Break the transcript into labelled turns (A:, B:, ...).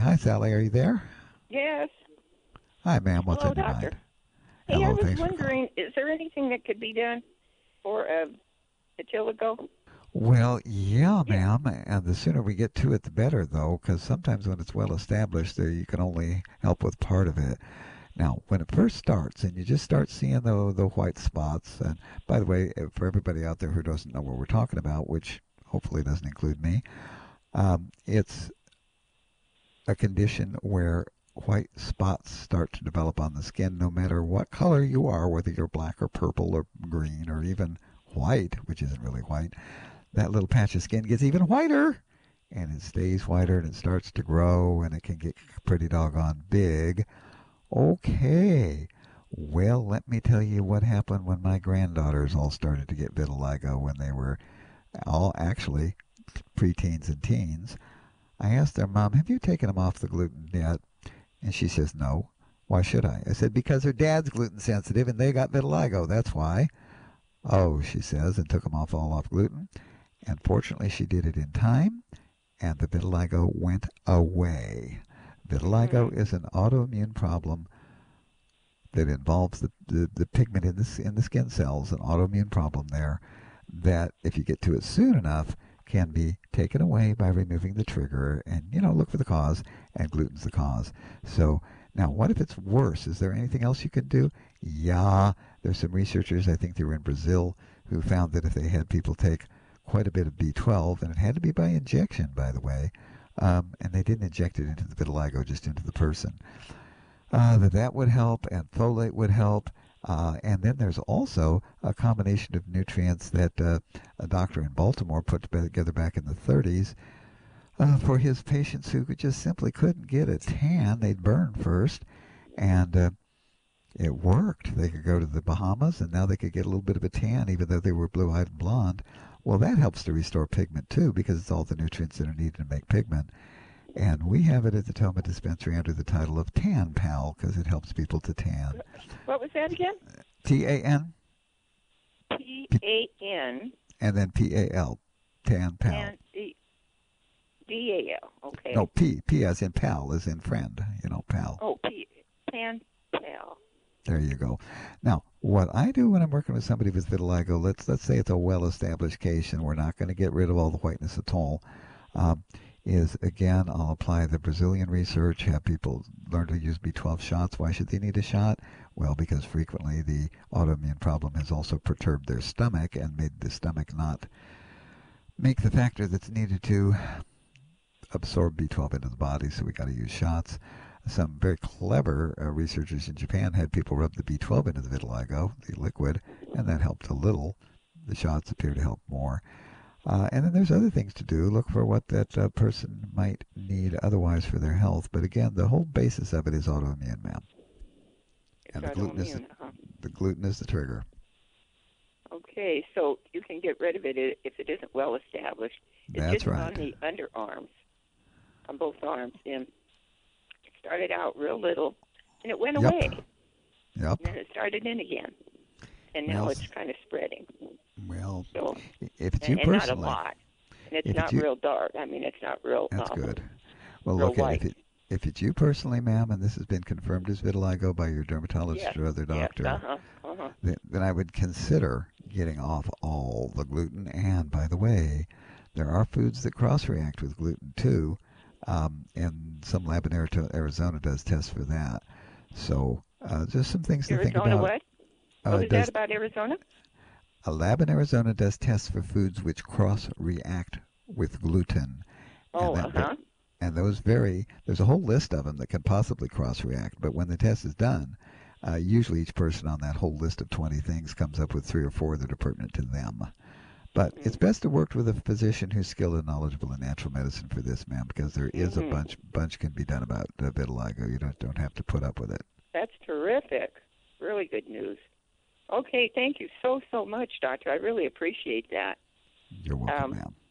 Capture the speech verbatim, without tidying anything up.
A: Hi, Sally. Are you there?
B: Yes.
A: Hi, ma'am. What's
B: Hello,
A: on your
B: doctor.
A: mind?
B: Hey, I
A: Hello.
B: was
A: Thanks for calling.
B: wondering, is there anything that could be done for uh, vitiligo?
A: Well, yeah,
B: Yeah.
A: ma'am. And the sooner we get to it, the better, though, because sometimes when it's well established, there you can only help with part of it. Now, when it first starts and you just start seeing the the white spots, and by the way, uh, for everybody out there who doesn't know what we're talking about, which hopefully doesn't include me, um, it's a condition where white spots start to develop on the skin no matter what color you are, whether you're black or purple or green or even white, which isn't really white. That little patch of skin gets even whiter and it stays whiter and it starts to grow and it can get pretty doggone big. Okay. Well, let me tell you what happened when my granddaughters all started to get vitiligo when they were all actually preteens and teens. I asked their mom, "Have you taken them off the gluten yet?" And she says, "No. Why should I?" I said, "Because her dad's gluten sensitive and they got vitiligo. That's why." "Oh," she says, and took them off all off gluten. And fortunately, she did it in time, and the vitiligo went away. Vitiligo
B: Mm.
A: is an autoimmune problem that involves the, the, the pigment in the, in the skin cells, an autoimmune problem there that, if you get to it soon enough, can be taken away by removing the trigger and, you know, look for the cause, and gluten's the cause. So now, what if it's worse? Is there anything else you can do? Yeah, there's some researchers, I think they were in Brazil, who found that if they had people take quite a bit of B twelve, and it had to be by injection, by the way, um, and they didn't inject it into the vitiligo, just into the person, uh, that that would help, and folate would help. Uh, and then there's also a combination of nutrients that uh, a doctor in Baltimore put together back in the thirties uh, for his patients who could just simply couldn't get a tan. They'd burn first, and uh, it worked. They could go to the Bahamas, and now they could get a little bit of a tan, even though they were blue-eyed and blonde. Well, that helps to restore pigment too, because it's all the nutrients that are needed to make pigment. And we have it at the Toma Dispensary under the title of Tan Pal because it helps people to tan.
B: What was that again?
A: T A N
B: P A N
A: and then P A L. Tan Pal.
B: and D D A L.
A: No,
B: Okay.
A: P. P as in pal, as in friend. You know, pal.
B: Oh, P Pan Pal.
A: There you go. Now, what I do when I'm working with somebody with vitiligo, let's let's say it's a well-established case, and we're not going to get rid of all the whiteness at all. Um, is again, I'll apply the Brazilian research, have people learn to use B twelve shots. Why should they need a shot? Well, because frequently the autoimmune problem has also perturbed their stomach and made the stomach not make the factor that's needed to absorb B twelve into the body, so we got to use shots. Some very clever uh, researchers in Japan had people rub the B twelve into the vitiligo, the liquid, and that helped a little. The shots appear to help more. Uh, and then there's other things to do. Look for what that uh, person might need otherwise for their health. But again, the whole basis of it is autoimmune, ma'am.
B: It's
A: And the gluten is the,
B: autoimmune, huh?
A: the gluten is the trigger.
B: Okay, so you can get rid of it i- if it isn't well established. It's
A: That's
B: just on
A: right.
B: the underarms, on both arms, and it started out real little, and it went
A: Yep.
B: away,
A: Yep.
B: and then it started in again, and now
A: Well,
B: it's kind of spreading.
A: well,
B: So,
A: if it's you
B: and, and not a
A: personally,
B: lot, and it's
A: if it's
B: not
A: you,
B: real dark. I mean, it's not real,
A: that's
B: um,
A: good. Well,
B: real
A: look at if
B: white.
A: it if it's you personally, ma'am, and this has been confirmed as vitiligo by your dermatologist
B: Yes,
A: or other
B: yes, uh
A: doctor,
B: huh, uh huh.
A: then, then I would consider getting off all the gluten. And by the way, there are foods that cross-react with gluten too, um, and some lab in Ari- Arizona does tests for that. So uh, just some things to think
B: Arizona,
A: about.
B: what? What
A: Uh,
B: was that
A: does
B: about Arizona?
A: a lab in Arizona does tests for foods which cross-react with gluten, and
B: Oh,
A: that
B: uh huh.
A: and those vary. There's a whole list of them that can possibly cross-react, but when the test is done, uh, usually each person on that whole list of twenty things comes up with three or four that are pertinent to them. But it's
B: Mm-hmm.
A: best to work with a physician who's skilled and knowledgeable in natural medicine for this, ma'am, because there is a
B: Mm-hmm.
A: bunch bunch can be done about uh, vitiligo. You don't don't have to put up with it.
B: That's terrific. Really good news. Okay, thank you so so much, doctor. I really appreciate that.
A: You're welcome,
B: Um,
A: ma'am.